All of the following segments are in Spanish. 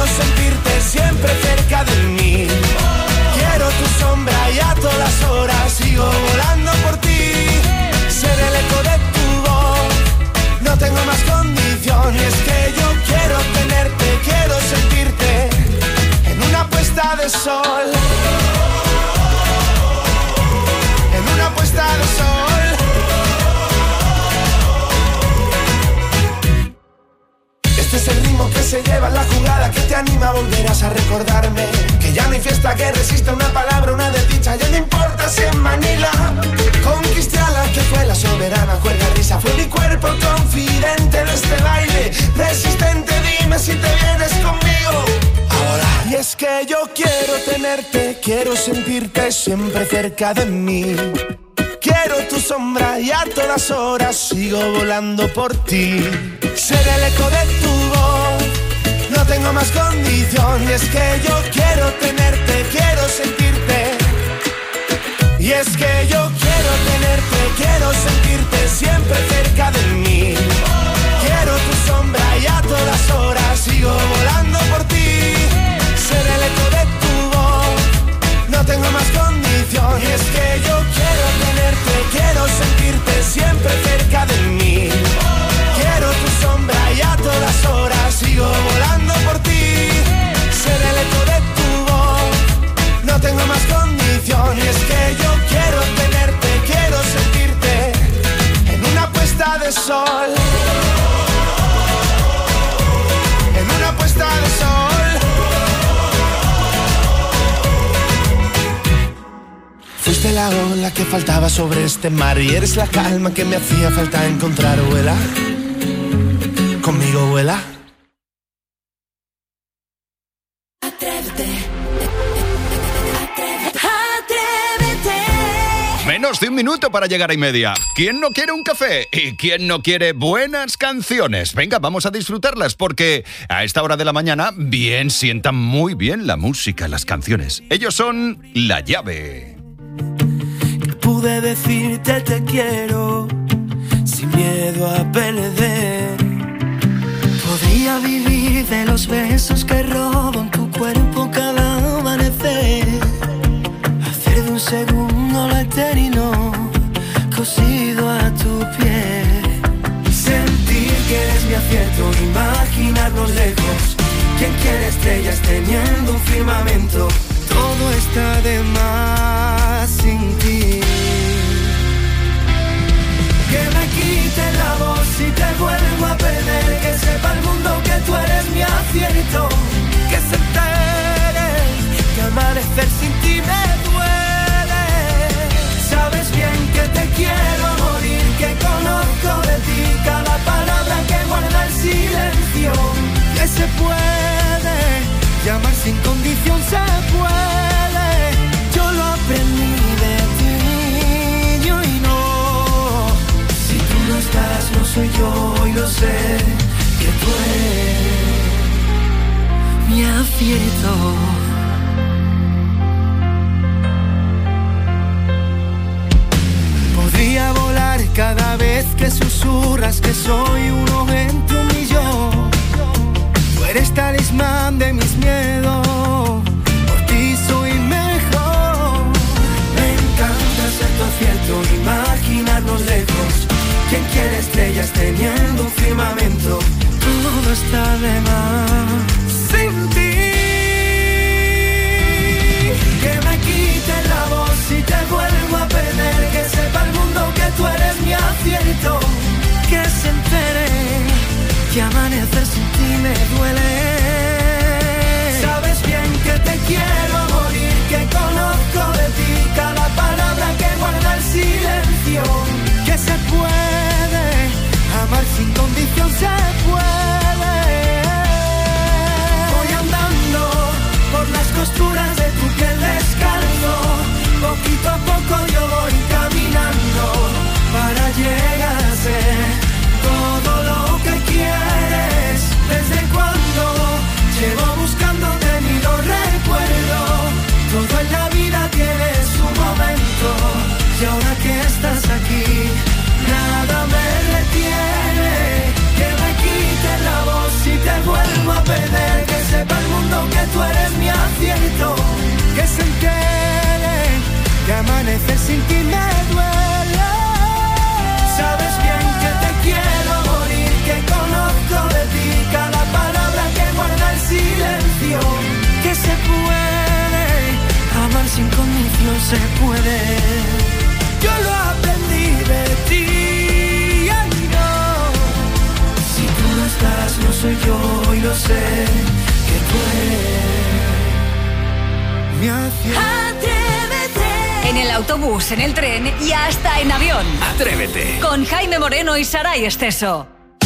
sentirte siempre cerca de mí. Quiero tu sombra y a todas horas sigo volando por ti. Ser el eco de tu voz, no tengo más condición. Y es que yo quiero tenerte, quiero sentirte en una puesta de sol. En una puesta de sol. Este es el ritmo que se lleva en la jugada, que te anima, volverás a recordarme. Que ya no hay fiesta que resista una palabra, una desdicha. Ya no importa si en Manila conquisté a la que fue la soberana. Cuerda risa, fue mi cuerpo confidente de este baile. Resistente, dime si te vienes conmigo a volar. Y es que yo quiero tenerte, quiero sentirte siempre cerca de mí. Quiero tu sombra y a todas horas sigo volando por ti. Ser el eco de tu voz, no tengo más condición. Y es que yo quiero tenerte, quiero sentirte. Y es que yo quiero tenerte, quiero sentirte siempre cerca de mí. Quiero tu sombra y a todas horas sigo volando por ti. Ser el eco de tu voz, no tengo más condición. Y es que yo quiero tenerte, quiero sentirte siempre cerca de mí. Quiero tu sombra y a todas horas sigo volando por ti. Ser el eco de tu voz, no tengo más condición. Y es que yo quiero tenerte, quiero sentirte en una puesta de sol. En una puesta de sol. Fuiste la ola que faltaba sobre este mar y eres la calma que me hacía falta encontrar. Vuela, conmigo vuela. Atrévete, atrévete. Menos de un minuto para llegar a 1:30. ¿Quién no quiere un café? ¿Y quién no quiere buenas canciones? Venga, vamos a disfrutarlas porque a esta hora de la mañana bien sientan muy bien la música, las canciones. Ellos son La Llave. Pude decirte te quiero sin miedo a perder. Podría vivir de los besos que robo en tu cuerpo cada amanecer. Hacer de un segundo lo eterno cosido a tu piel. Sentir que eres mi acierto, imaginarnos lejos. ¿Quién quiere estrellas teniendo un firmamento? Todo está de más sin ti. Que me quite la voz si te vuelvo a perder. Que sepa el mundo que tú eres mi acierto. Que se entere que amanecer sin ti me duele. Sabes bien que te quiero morir, que conozco de ti cada palabra que guarda el silencio. Que se puede llamar sin condición, se puede. Yo lo aprendí de ti, yo y no. Si tú no estás, no soy yo y lo sé, que tú eres Mi acierto. Podría volar cada vez que susurras que soy uno entre un millón. Tú eres talismán de mis miedos, por ti soy mejor. Me encanta ser tu acierto, imaginarnos lejos. ¿Quién quiere estrellas teniendo un firmamento? Todo está de más sin ti. Que me quite la voz si te vuelvo a perder. Que sepa el mundo que tú eres mi acierto. Que se entere que amanecer sin ti me duele. Sabes bien que te quiero morir, que conozco de ti cada palabra que guarda el silencio. Que se puede amar sin condición, se puede. Voy andando por las costuras de tu piel descalzo. Poquito a poco yo voy caminando para llegar a ser todo lo que quieres. Desde cuando llevo buscándote ni lo recuerdo. Todo en la vida tiene su momento y ahora que estás aquí nada me detiene. Que me se puede. Yo lo aprendí de ti, ay no. Si tú no estás, no soy yo y lo sé, que tú eres mi En el autobús, en el tren y hasta en avión. Atrévete. Con Jaime Moreno y Saray Esteso.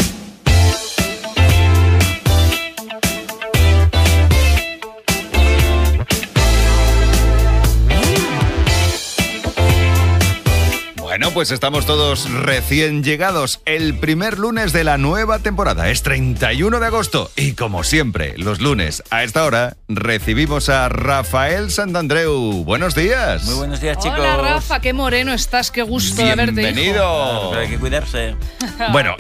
Bueno, pues estamos todos recién llegados. El primer lunes de la nueva temporada es 31 de agosto. Y como siempre, los lunes a esta hora recibimos a Rafael Santandreu. Buenos días. Muy buenos días, chicos. Hola, Rafa, qué moreno estás, qué gusto de verte, hijo. Bienvenido. Pero hay que cuidarse. Bueno,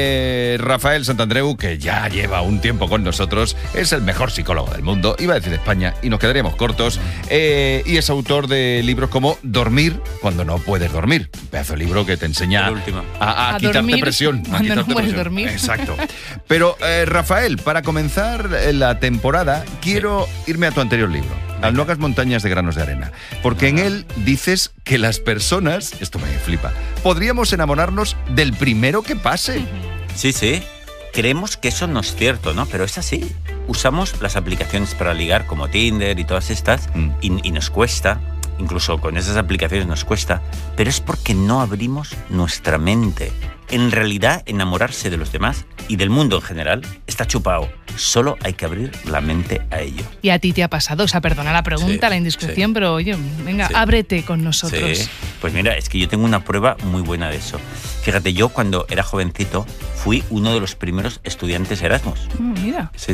Rafael Santandreu, que ya lleva un tiempo con nosotros, es el mejor psicólogo del mundo, iba a decir de España, y nos quedaríamos cortos, y es autor de libros como Dormir cuando no puedes dormir. Un pedazo de libro que te enseña a quitarte dormir presión. cuando no puedes dormir. Exacto. Pero, Rafael, para comenzar la temporada, quiero irme a tu anterior libro, a No hagas montañas de granos de arena, porque en él dices que las personas, esto me flipa, podríamos enamorarnos del primero que pase. Sí, sí. Creemos que eso no es cierto, ¿no? Pero es así. Usamos las aplicaciones para ligar como Tinder y todas estas y nos cuesta. Incluso con esas aplicaciones nos cuesta, pero es porque no abrimos nuestra mente. En realidad, enamorarse de los demás y del mundo en general está chupado. Solo hay que abrir la mente a ello. Y a ti te ha pasado, o sea, perdona la pregunta, Sí, la indiscreción, sí. pero oye, venga, Sí. ábrete con nosotros. Sí. Pues mira, es que yo tengo una prueba muy buena de eso. Fíjate, yo cuando era jovencito fui uno de los primeros estudiantes Erasmus. Mira. Sí.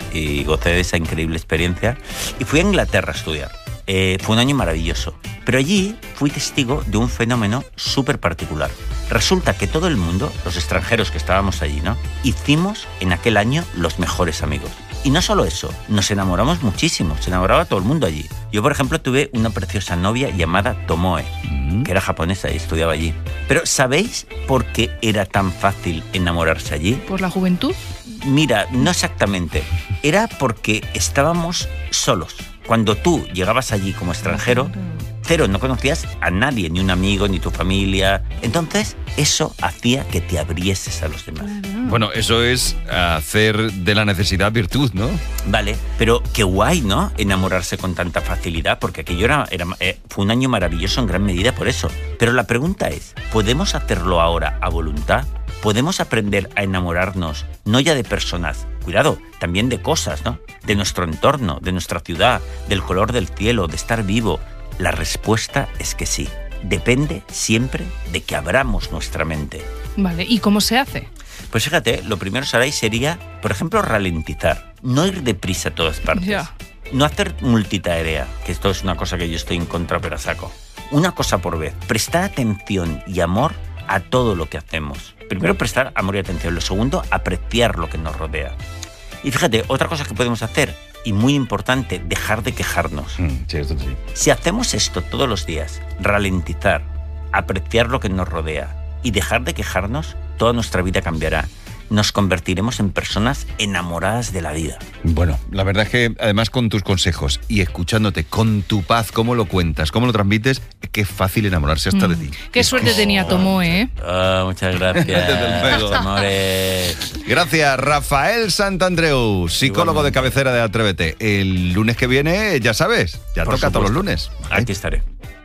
Y gocé de esa increíble experiencia. Y fui a Inglaterra a estudiar. Fue un año maravilloso. Pero allí fui testigo de un fenómeno súper particular. Resulta que todo el mundo, los extranjeros que estábamos allí, ¿no? Hicimos en aquel año los mejores amigos. Y no solo eso, nos enamoramos muchísimo. Se enamoraba todo el mundo allí. Yo, por ejemplo, tuve una preciosa novia llamada Tomoe, que era japonesa y estudiaba allí. Pero ¿sabéis por qué era tan fácil enamorarse allí? ¿Por la juventud? Mira, no exactamente. Era porque estábamos solos. Cuando tú llegabas allí como extranjero, cero, no conocías a nadie, ni un amigo, ni tu familia. Entonces, eso hacía que te abrieses a los demás. Bueno, eso es hacer de la necesidad virtud, ¿no? Vale, pero qué guay, ¿no? Enamorarse con tanta facilidad, porque aquello fue un año maravilloso en gran medida por eso. Pero la pregunta es, ¿podemos hacerlo ahora a voluntad? ¿Podemos aprender a enamorarnos, no ya de personas, cuidado, también de cosas, ¿no? De nuestro entorno, de nuestra ciudad, del color del cielo, de estar vivo? La respuesta es que sí. Depende siempre de que abramos nuestra mente. Vale, ¿y cómo se hace? Pues fíjate, lo primero, Saray, sería, por ejemplo, ralentizar. No ir deprisa a todas partes. Ya. No hacer multitarea, que esto es una cosa que yo estoy en contra, pero a saco. Una cosa por vez. Prestar atención y amor a todo lo que hacemos. Primero, prestar amor y atención. Lo segundo, apreciar lo que nos rodea. Y fíjate, otra cosa que podemos hacer, y muy importante, dejar de quejarnos. Sí, esto sí. Si hacemos esto todos los días, ralentizar, apreciar lo que nos rodea y dejar de quejarnos, toda nuestra vida cambiará. Nos convertiremos en personas enamoradas de la vida. Bueno, la verdad es que además con tus consejos y escuchándote con tu paz, cómo lo cuentas, cómo lo transmites, es que es fácil enamorarse hasta de ti. Qué suerte tenía Tomoe, ¿eh? Muchas gracias. Desde luego. Amores. Gracias, Rafael Santandreu, psicólogo de cabecera de Atrévete. El lunes que viene, ya sabes, ya Por toca todos los supuesto. lunes. Aquí estaré.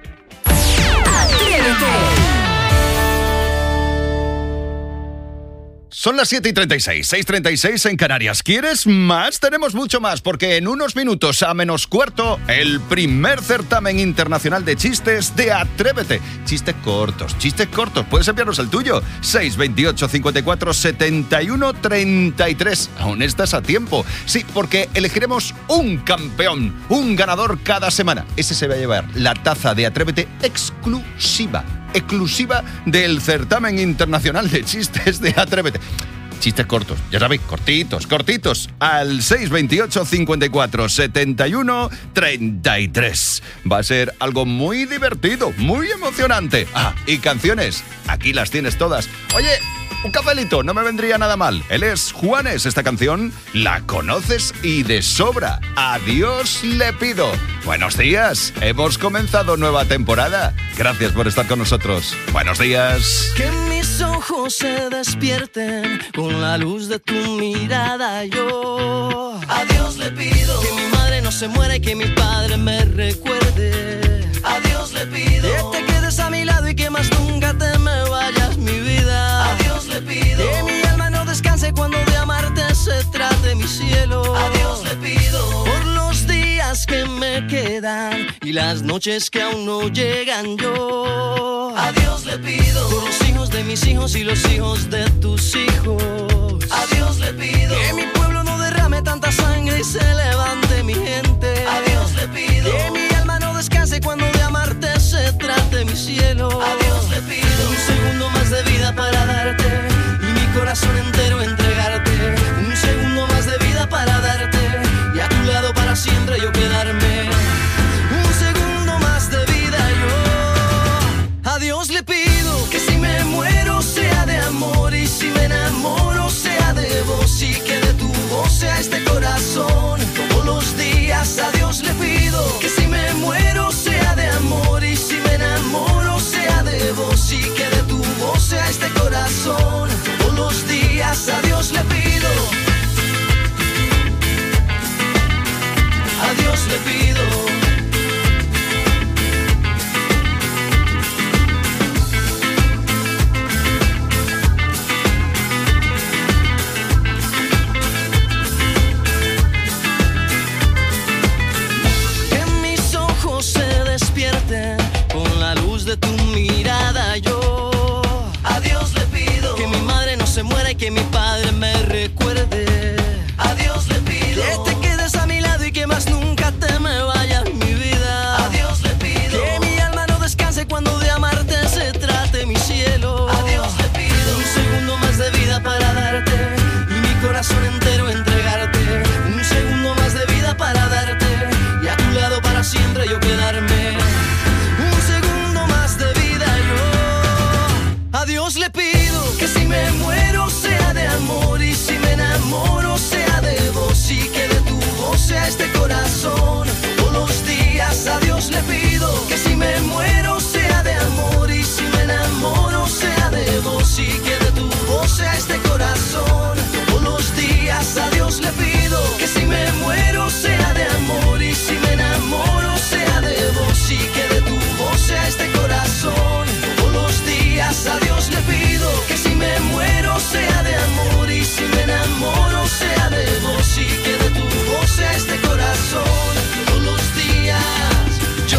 Son las 7:36, 6:36 en Canarias. ¿Quieres más? Tenemos mucho más, porque en unos minutos a menos cuarto, el primer certamen internacional de chistes de Atrévete. Chistes cortos. Puedes enviarnos el tuyo. 628 54 71 33. Aún estás a tiempo. Sí, porque elegiremos un campeón, un ganador cada semana. Ese se va a llevar la taza de Atrévete exclusiva del certamen internacional de chistes de Atrévete. Chistes cortos, ya sabéis, cortitos, al 628 54 71 33. Va a ser algo muy divertido, muy emocionante. Ah, y canciones, aquí las tienes todas. Oye, Un cafelito, no me vendría nada mal. Él es Juanes, esta canción la conoces y de sobra. A Dios le pido. Buenos días, hemos comenzado nueva temporada. Gracias por estar con nosotros. Buenos días. Que mis ojos se despierten con la luz de tu mirada. Yo a Dios le pido que mi madre no se muera y que mi padre me recuerde. A Dios le pido que te quedes a mi lado y que más nunca te me vayas, mi vida. A Dios le pido que mi alma no descanse cuando de amarte se trate, mi cielo. A Dios le pido por los días que me quedan y las noches que aún no llegan. Yo a Dios le pido por los hijos de mis hijos y los hijos de tus hijos. A Dios le pido que mi pueblo no derrame tanta sangre y se levante mi gente. A Dios le pido que mi alma no descanse cuando de amarte se trate, mi cielo. A Dios le pido un segundo más de vida para darte y mi corazón entero entregarte. Un segundo más de vida para darte y a tu lado para siempre yo quedarme. Un segundo más de vida yo a Dios le pido que si me muero sea de amor y si me enamoro sea de vos y que de tu voz sea este corazón todos los días. A Dios le pido que si me muero sea de amor y si me enamoro sea de vos y que de tu voz sea este corazón todos los días. A Dios le pido, a Dios le pido. Con la luz de tu mirada yo a Dios le pido que mi madre no se muera y que mi padre me recuerde. A Dios le pido que te quedes a mi lado y que más nunca te me vayas, mi vida. A Dios le pido que mi alma no descanse cuando de amarte se trate, mi cielo. A Dios le pido un segundo más de vida para darte y mi corazón entero entregarte. Un segundo más de vida para darte y a tu lado para siempre yo quedarme. A Dios le pido que si me muero sea de amor y si me enamoro sea de vos y que de tu voz sea este corazón todos los días. A Dios le pido que si me muero sea de amor y si me enamoro sea de vos y que de tu voz sea este corazón todos los días. A Dios le pido que si me muero sea de amor y si me enamoro sea de vos y que de tu voz sea este corazón todos los días. A Dios le pido que si me muero sea de amor y si me enamoro sea de vos y que de tu voz sea este corazón todos los días. Yo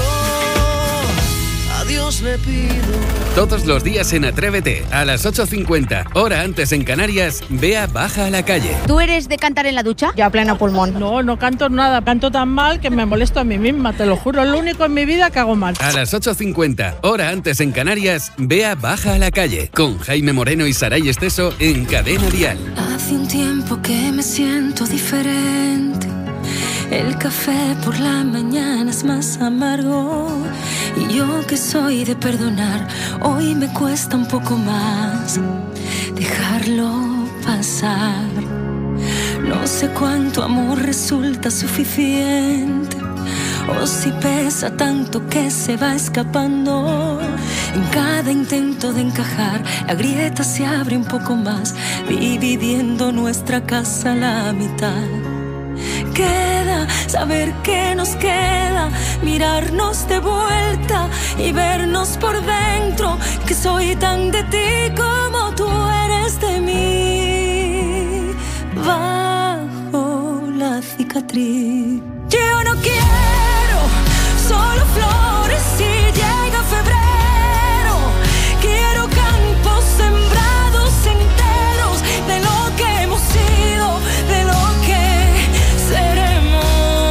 a Dios le pido. Todos los días en Atrévete, a las 8:50, hora antes en Canarias, Bea baja a la calle. ¿Tú eres de cantar en la ducha? Yo a pleno pulmón. No canto nada, canto tan mal que me molesto a mí misma, te lo juro, es lo único en mi vida que hago mal. A las 8:50, hora antes en Canarias, Bea baja a la calle, con Jaime Moreno y Saray Esteso en Cadena Dial. Hace un tiempo que me siento diferente, el café por la mañana es más amargo y yo que soy de perdonar, hoy me cuesta un poco más dejarlo pasar. No sé cuánto amor resulta suficiente o si pesa tanto que se va escapando. En cada intento de encajar, la grieta se abre un poco más, dividiendo nuestra casa a la mitad. Queda saber que nos queda, mirarnos de vuelta y vernos por dentro, que soy tan de ti como tú eres de mí. Bajo la cicatriz, yo no quiero solo flores si llega febrero. Quiero campos sembrados enteros de lo que hemos sido, de lo que seremos.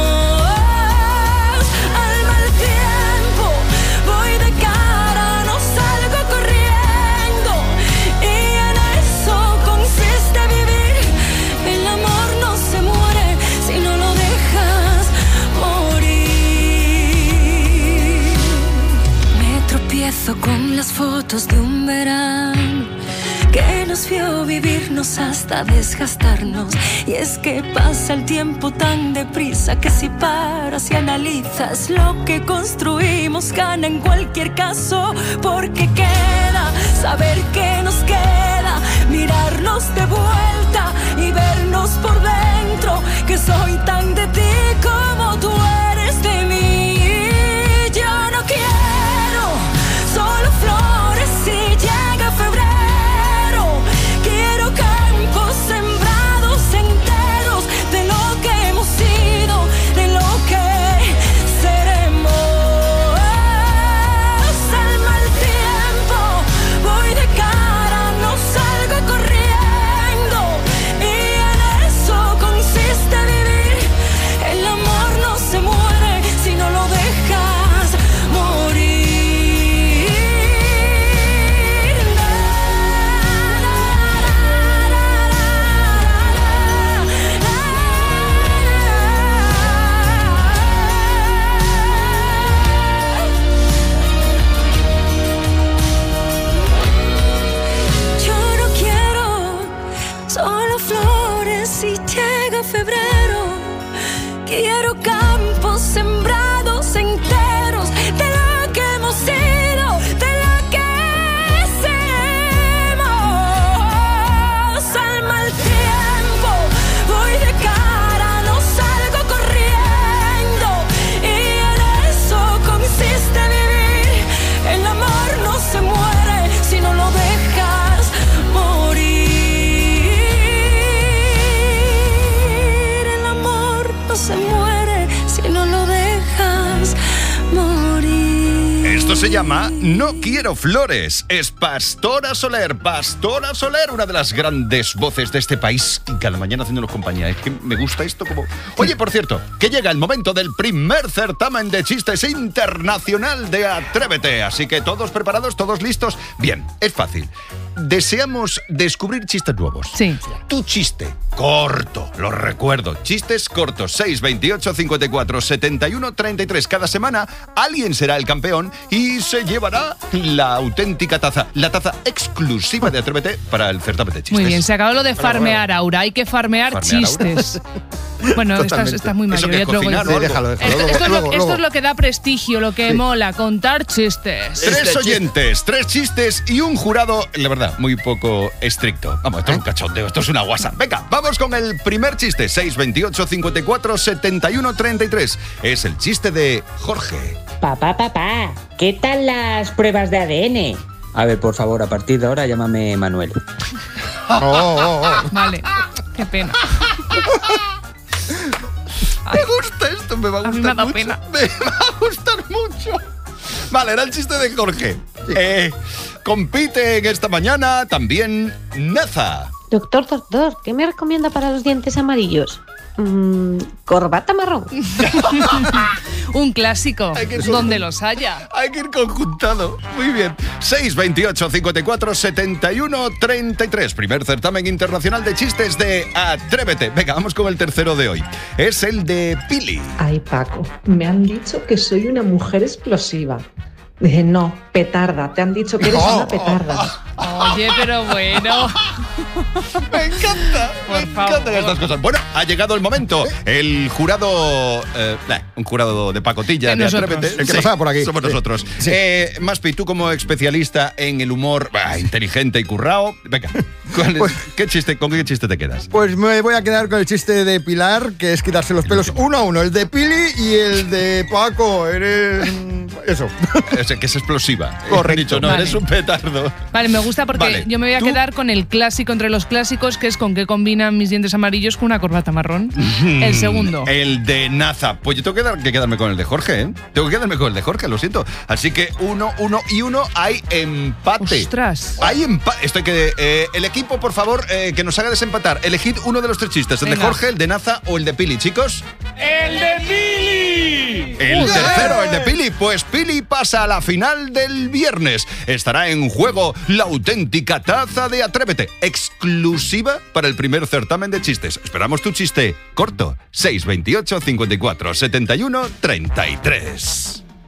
Al mal tiempo voy de cara, no salgo corriendo, y en eso consiste vivir. El amor no se muere si no lo dejas morir. Me tropiezo con las fotos de un verano que nos vio vivirnos hasta desgastarnos. Y es que pasa el tiempo tan deprisa que si paras y analizas lo que construimos gana en cualquier caso, porque queda saber que nos queda mirarnos de vuelta y vernos por dentro, que soy tan de ti como tú eres de mí. Yo no quiero solo flores si llega febrero, quiero campos sembrados enteros de lo que hemos sido, de lo que seremos. Al mal tiempo voy de cara, no salgo corriendo, y en eso consiste vivir. El amor no se muere si no lo dejas morir. Yo no quiero solo flores si llega febrero, quiero campos sembrados enteros de lo que hemos sido, de lo que seremos. Al mal tiempo voy de cara, no salgo corriendo, y en eso consiste vivir. El amor no se muere si no lo dejas morir. El amor no se muere si no lo dejas morir. Esto se llama No quiero flores. Es Pastora Soler. Pastora Soler, una de las grandes voces de este país. Y cada mañana haciéndonos compañía. Es que me gusta esto como... Oye, por cierto, que llega el momento del primer certamen de chistes internacional de Atrévete. Así que todos preparados, todos listos. Bien, es fácil. Deseamos descubrir chistes nuevos. Sí. Tu chiste corto, lo recuerdo. Chistes cortos, 628 54 71 33. Cada semana alguien será el campeón y se llevará la auténtica taza, la taza exclusiva de Atrévete para el certamen de chistes. Muy bien, se acabó lo de farmear, Aura. Hay que farmear chistes. Bueno, estás muy mayor. ¿Eso que es cocinar o algo? Déjalo. Esto es lo que da prestigio, lo que mola, contar chistes. 3 oyentes, 3 chistes y un jurado, la verdad, muy poco estricto. Vamos, esto es un cachondeo, esto es una WhatsApp. Venga, vamos con el primer chiste. 628 54 71 33. Es el chiste de Jorge. Papá, ¿qué tal las pruebas de ADN? A ver, por favor, a partir de ahora llámame Manuel. Vale, qué pena. Me gusta esto, me va a gustar A mí me da mucho. pena. Me va a gustar mucho. Vale, era el chiste de Jorge. Compite en esta mañana también Naza. Doctor, ¿qué me recomienda para los dientes amarillos? Corbata marrón. Un clásico, donde los haya. Hay que ir conjuntado. Muy bien. 628 54 71 33. Primer certamen internacional de chistes de Atrévete. Venga, vamos con el tercero de hoy. Es el de Pili. Ay, Paco, me han dicho que soy una mujer explosiva. Dije, no, petarda. Te han dicho que eres una petarda. Oye, pero bueno. Me encanta. Me encantan estas cosas. Bueno, ha llegado el momento. El jurado... un jurado de pacotilla de Atrévete. El que pasaba por aquí. Somos nosotros. Maspi, tú como especialista en el humor inteligente y currao, venga, ¿con qué chiste te quedas? Pues me voy a quedar con el chiste de Pilar, que es quitarse los pelos uno a uno. El de Pili y el de Paco. Eres... eso. O sea, que es explosiva. Correcto. Dicho, no, Vale. eres un petardo. Vale, me gusta porque Vale, yo me voy a quedar con el clásico entre los clásicos, que es con qué combinan mis dientes amarillos con una corbata marrón. El segundo. El de Naza. Pues yo tengo que quedarme con el de Jorge, ¿eh? Tengo que quedarme con el de Jorge, lo siento. Así que 1 y 1 hay empate. ¡Ostras! Hay empate. Esto hay que... el equipo, por favor, que nos haga desempatar. Elegid uno de los 3 chistes. El de Venga. Jorge, el de Naza o el de Pili, chicos. ¡El de Pili! El tercero, el de Pili. Pues Pili pasa a la final del viernes. Estará en juego la auténtica taza de Atrévete, exclusiva para el primer certamen de chistes. Esperamos tu chiste corto. 628 54 71 33.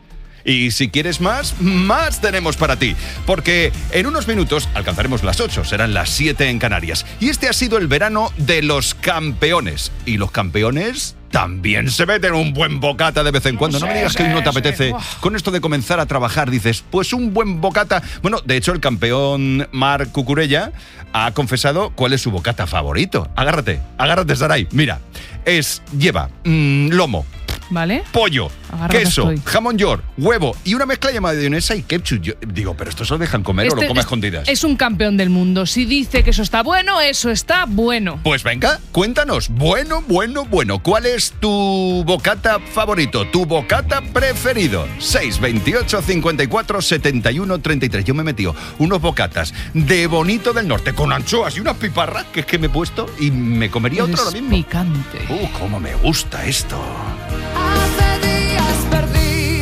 Y si quieres más tenemos para ti. Porque en unos minutos alcanzaremos las 8, serán las 7 en Canarias. Y este ha sido el verano de los campeones. Y los campeones también se meten un buen bocata de vez en cuando. No me digas que hoy no te apetece. Con esto de comenzar a trabajar, dices, pues un buen bocata. Bueno, de hecho, el campeón Marc Cucurella ha confesado cuál es su bocata favorito. Agárrate, Saray. Mira, lleva lomo, ¿vale? Pollo, Agárrate, queso, estoy. jamón york, huevo y una mezcla de mayonesa y ketchup. Yo digo, ¿pero esto se lo dejan comer o lo comen a escondidas? Es un campeón del mundo. Si dice que eso está bueno, eso está bueno. Pues venga, cuéntanos. Bueno. ¿Cuál es tu bocata favorito? ¿Tu bocata preferido? 628 54 71 33. Yo me he metido unos bocatas de Bonito del Norte con anchoas y unas piparras que es que me he puesto y me comería otro ahora mismo. Picante. Cómo me gusta esto. Hace días perdí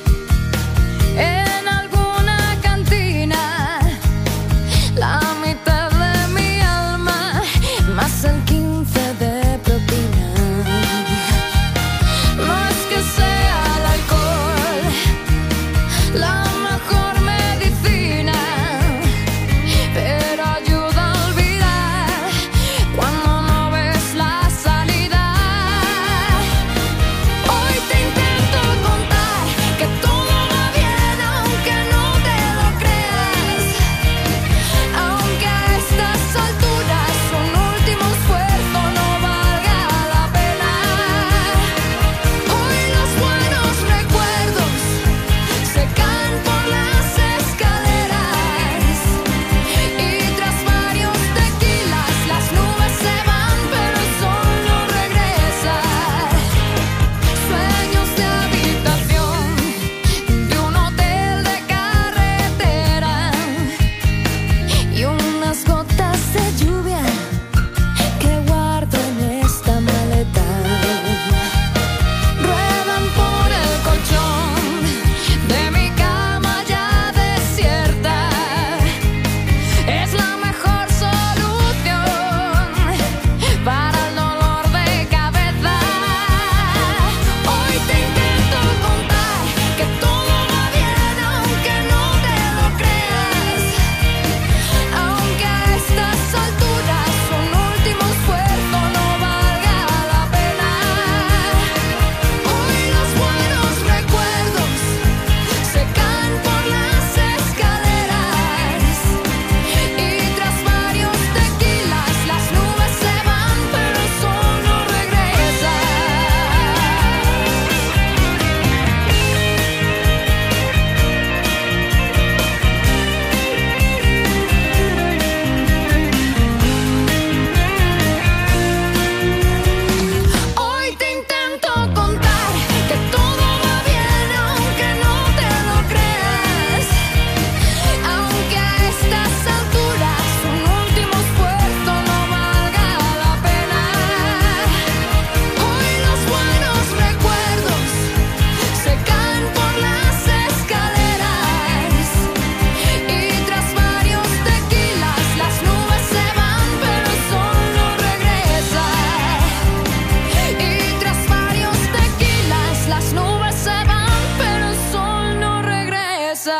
en alguna cantina la mitad de mi alma, más el 15 de propina. No es que sea el alcohol la mejor medicina, pero ayuda a olvidar cuando no ves la salida. Hoy te intento contar que todo va bien, aunque no te lo creas, aunque a estas alturas un último esfuerzo no valga la pena. Hoy los buenos recuerdos se caen por las escaleras y tras varios tequilas las nubes se van, pero el sol no regresa. Sueños de habitación de un hotel de carretera y unas gotas de lluvia que guardo en esta maleta. Ruedan por el colchón de mi cama ya desierta. Es la mejor solución para el dolor de cabeza. Hoy te intento contar que todo va bien, aunque no te lo creas, aunque a estas alturas un último esfuerzo no valga la pena. Hoy los buenos recuerdos se caen por las escaleras y tras varios tequilas las nubes se van, pero el sol no regresa. Hoy te intento contar que todo va bien, aunque no te lo creas, aunque a estas alturas un último esfuerzo no valga la pena. Hoy los buenos recuerdos se caen por las escaleras y tras varios tequilas las nubes se van, pero el sol no regresa. Y tras varios tequilas las nubes se van, pero el sol no regresa.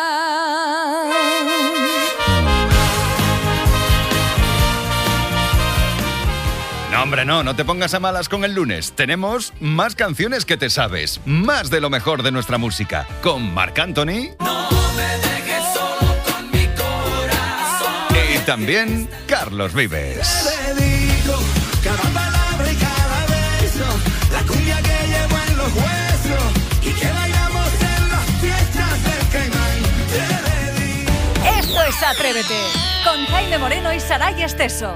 No, hombre, no te pongas a malas con el lunes. Tenemos más canciones que te sabes, más de lo mejor de nuestra música. Con Marc Anthony. No me dejes solo con mi corazón. Y también Carlos Vives. Te dedico cada palabra y cada beso, la cumbia que llevo en los huesos y que bailamos en las fiestas del Caimán. Te dedico. Esto es Atrévete, con Jaime Moreno y Saray Esteso.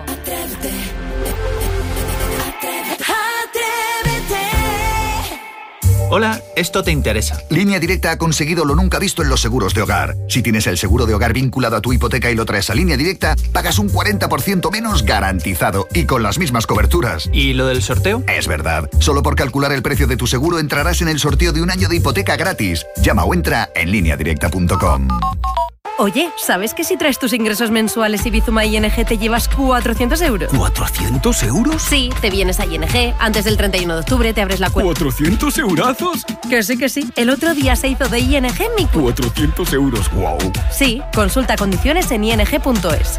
Hola, esto te interesa. Línea Directa ha conseguido lo nunca visto en los seguros de hogar. Si tienes el seguro de hogar vinculado a tu hipoteca y lo traes a Línea Directa, pagas un 40% menos garantizado y con las mismas coberturas. ¿Y lo del sorteo? Es verdad. Solo por calcular el precio de tu seguro entrarás en el sorteo de un año de hipoteca gratis. Llama o entra en lineadirecta.com. Oye, ¿sabes que si traes tus ingresos mensuales y Bizuma ING te llevas 400 euros? ¿400 euros? Sí, te vienes a ING, antes del 31 de octubre te abres la cuenta. ¿400 eurazos? Que sí. El otro día se hizo de ING mi cuenta. 400 euros, wow. Sí, consulta condiciones en ing.es.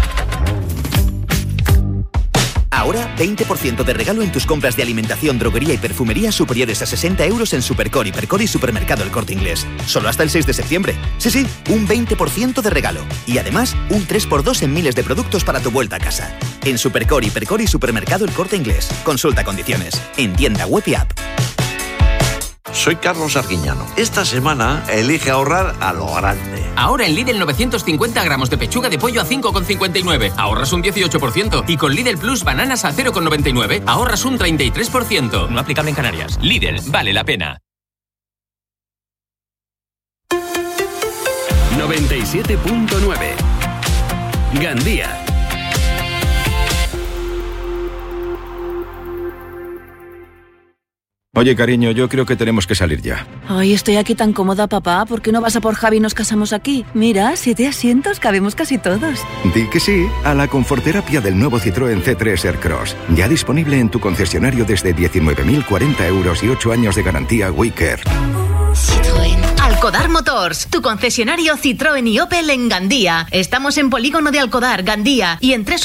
Ahora, 20% de regalo en tus compras de alimentación, droguería y perfumería superiores a 60 euros en Supercore, Hipercore y Supermercado El Corte Inglés. Solo hasta el 6 de septiembre. Sí, un 20% de regalo. Y además, un 3x2 en miles de productos para tu vuelta a casa. En Supercore, Hipercore y Supermercado El Corte Inglés. Consulta condiciones. En tienda web y app. Soy Carlos Arguiñano. Esta semana elige ahorrar a lo grande. Ahora en Lidl 950 gramos de pechuga de pollo a 5,59. Ahorras un 18%. Y con Lidl Plus bananas a 0,99. Ahorras un 33%. No aplicable en Canarias. Lidl, vale la pena. 97.9 Gandía. Oye, cariño, yo creo que tenemos que salir ya. Ay, estoy aquí tan cómoda, papá. ¿Por qué no vas a por Javi y nos casamos aquí? Mira, 7 asientos, cabemos casi todos. Di que sí a la conforterapia del nuevo Citroën C3 Aircross. Ya disponible en tu concesionario desde 19.040 euros y 8 años de garantía WeCare. Citroën. Alcodar Motors, tu concesionario Citroën y Opel en Gandía. Estamos en Polígono de Alcodar, Gandía, y en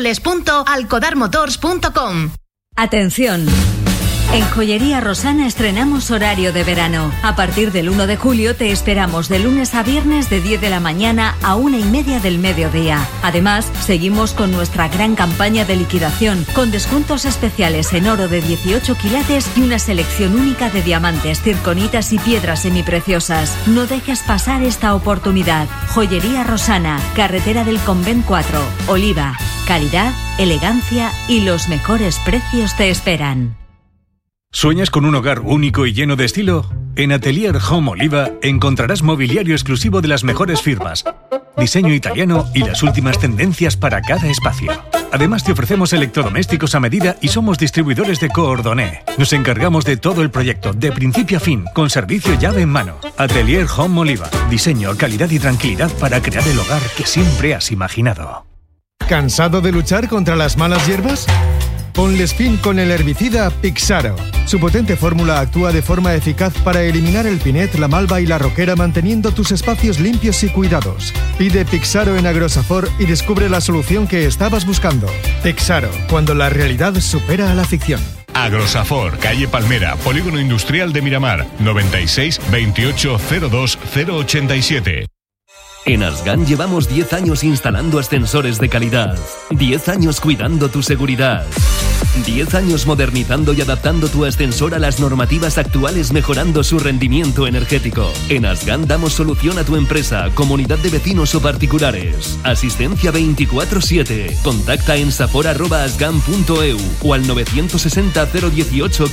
www.alcodarmotors.com. Atención. En Joyería Rosana estrenamos horario de verano. A partir del 1 de julio te esperamos de lunes a viernes de 10 de la mañana a 1:30 del mediodía. Además, seguimos con nuestra gran campaña de liquidación, con descuentos especiales en oro de 18 quilates y una selección única de diamantes, circonitas y piedras semipreciosas. No dejes pasar esta oportunidad. Joyería Rosana, Carretera del Convent 4, Oliva. Calidad, elegancia y los mejores precios te esperan. ¿Sueñas con un hogar único y lleno de estilo? En Atelier Home Oliva encontrarás mobiliario exclusivo de las mejores firmas, diseño italiano y las últimas tendencias para cada espacio. Además te ofrecemos electrodomésticos a medida y somos distribuidores de Coordonné. Nos encargamos de todo el proyecto, de principio a fin, con servicio llave en mano. Atelier Home Oliva. Diseño, calidad y tranquilidad para crear el hogar que siempre has imaginado. ¿Cansado de luchar contra las malas hierbas? Ponles fin con el herbicida Pixaro. Su potente fórmula actúa de forma eficaz para eliminar el pinet, la malva y la roquera, manteniendo tus espacios limpios y cuidados. Pide Pixaro en Agrosafor y descubre la solución que estabas buscando. Pixaro, cuando la realidad supera a la ficción. Agrosafor, calle Palmera, Polígono Industrial de Miramar, 96 28 02 087. En Asgan llevamos 10 años instalando ascensores de calidad, 10 años cuidando tu seguridad, 10 años modernizando y adaptando tu ascensor a las normativas actuales, mejorando su rendimiento energético. En Asgan damos solución a tu empresa, comunidad de vecinos o particulares. Asistencia 24/7. Contacta en safor@asgan.eu o al 960 018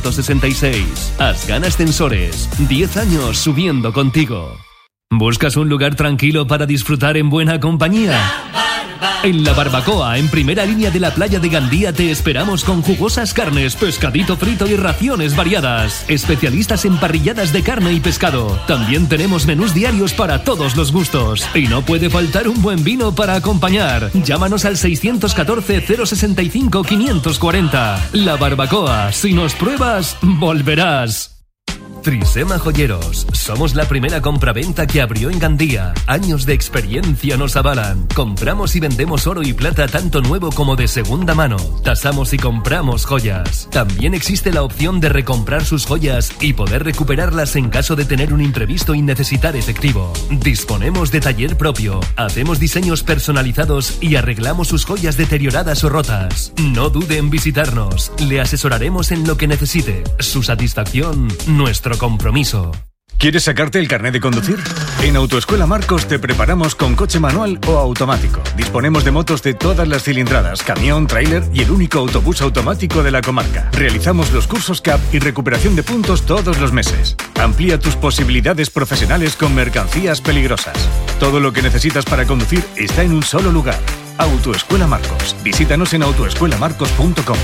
566. Asgan Ascensores, 10 años subiendo contigo. ¿Buscas un lugar tranquilo para disfrutar en buena compañía? En La Barbacoa, en primera línea de la playa de Gandía, te esperamos con jugosas carnes, pescadito frito y raciones variadas. Especialistas en parrilladas de carne y pescado. También tenemos menús diarios para todos los gustos. Y no puede faltar un buen vino para acompañar. Llámanos al 614 065 540. La Barbacoa, si nos pruebas, volverás. Trisema Joyeros. Somos la primera compraventa que abrió en Gandía. Años de experiencia nos avalan. Compramos y vendemos oro y plata tanto nuevo como de segunda mano. Tasamos y compramos joyas. También existe la opción de recomprar sus joyas y poder recuperarlas en caso de tener un imprevisto y necesitar efectivo. Disponemos de taller propio. Hacemos diseños personalizados y arreglamos sus joyas deterioradas o rotas. No dude en visitarnos. Le asesoraremos en lo que necesite. Su satisfacción, nuestro compromiso. ¿Quieres sacarte el carnet de conducir? En Autoescuela Marcos te preparamos con coche manual o automático. Disponemos de motos de todas las cilindradas, camión, tráiler y el único autobús automático de la comarca. Realizamos los cursos CAP y recuperación de puntos todos los meses. Amplía tus posibilidades profesionales con mercancías peligrosas. Todo lo que necesitas para conducir está en un solo lugar. Autoescuela Marcos. Visítanos en autoescuelamarcos.com.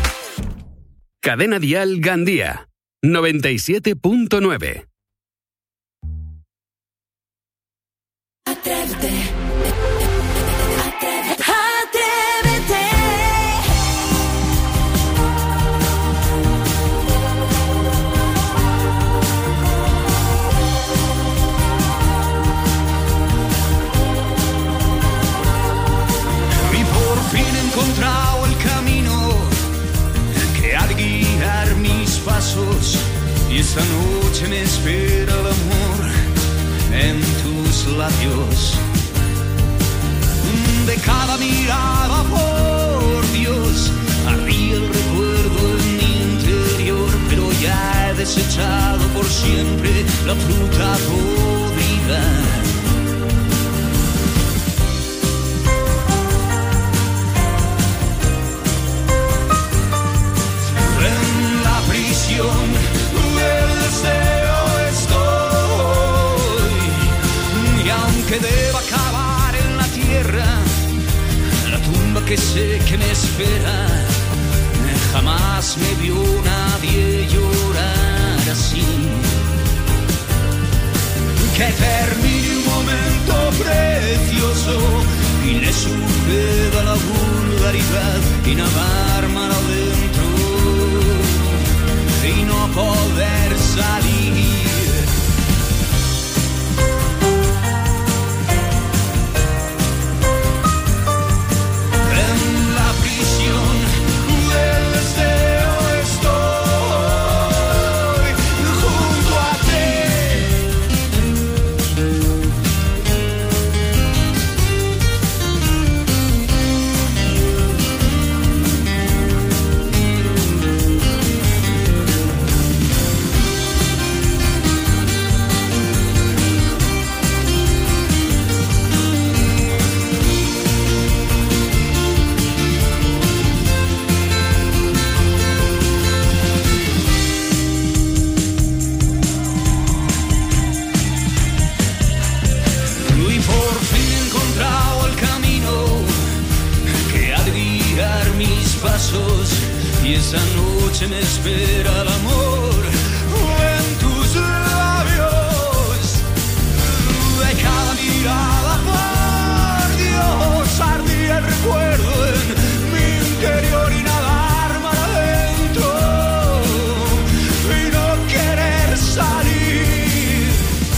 Cadena Dial Gandía 97.9. y esa noche me espera el amor en tus labios. De cada mirada, por Dios, ardía el recuerdo en mi interior, pero ya he desechado por siempre la fruta podrida. En la prisión del deseo estoy, y aunque deba acabar en la tierra, la tumba que sé que me espera, jamás me vio nadie llorar así. Que termine un momento precioso y le suceda la vulgaridad y nadar mar adentro y no poder salir. En la prisión del deseo estoy junto a y esa noche me espera el amor en tus labios. De cada mirada, por Dios, ardía el recuerdo en mi interior y nadar mar adentro y no querer salir.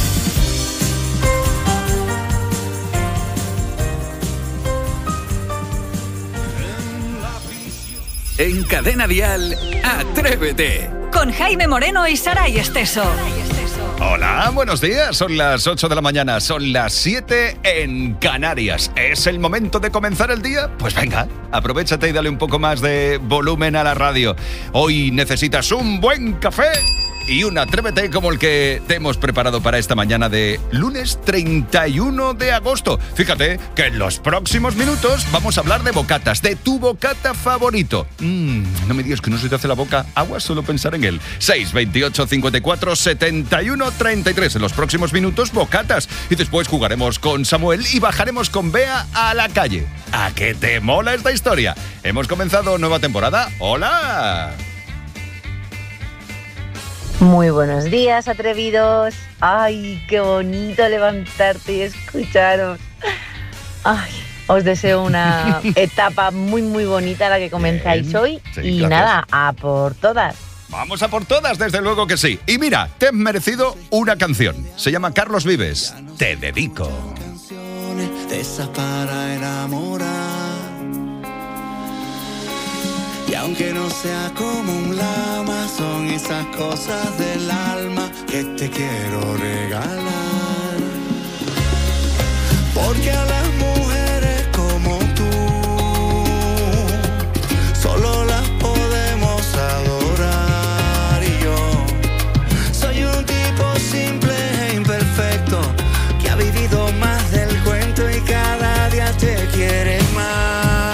En Cadena Dial, Atrévete. Con Jaime Moreno y Saray Esteso. Hola, buenos días. Son las 8 de la mañana, son las 7 en Canarias. ¿Es el momento de comenzar el día? Pues venga, aprovechate y dale un poco más de volumen a la radio. Hoy necesitas un buen café y un Atrévete como el que te hemos preparado para esta mañana de lunes 31 de agosto. Fíjate que en los próximos minutos vamos a hablar de bocatas, de tu bocata favorito. No me digas que no se te hace la boca agua solo pensar en él. 628 54 71 33. En los próximos minutos, bocatas. Y después jugaremos con Samuel y bajaremos con Bea a la calle. ¿A qué te mola esta historia? Hemos comenzado nueva temporada. ¡Hola! Muy buenos días, atrevidos. Ay, qué bonito levantarte y escucharos. Ay, os deseo una etapa muy, muy bonita la que comenzáis hoy. Sí, y gracias. Nada, a por todas. Vamos a por todas, desde luego que sí. Y mira, te has merecido una canción. Se llama Carlos Vives. Te dedico. De esas para enamorar. Y aunque no sea como un lama, son esas cosas del alma que te quiero regalar. Porque a las mujeres como tú solo las podemos adorar. Y yo soy un tipo simple e imperfecto que ha vivido más del cuento y cada día te quiere más.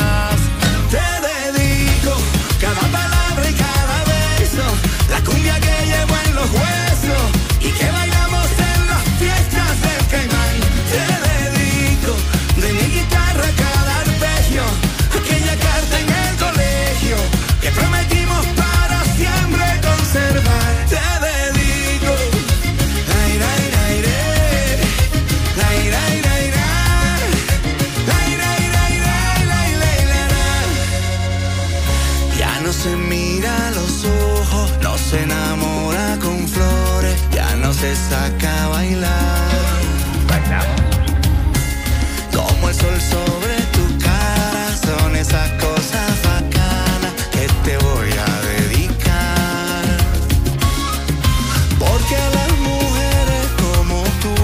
Cada palabra y cada beso, la cumbia que llevo en los huesos y que bailamos en las fiestas del Caimán. Te dedico de mi guitarra cada arpegio, aquella carta en el colegio que prometimos para siempre conservar. Te dedico, ay, ay, ay, ay, ay, ay, ay, no se mira a los ojos, no se enamora con flores, ya no se saca a bailar. Bailamos. Como el sol sobre tu cara, son esas cosas bacanas que te voy a dedicar. que las mujeres como tú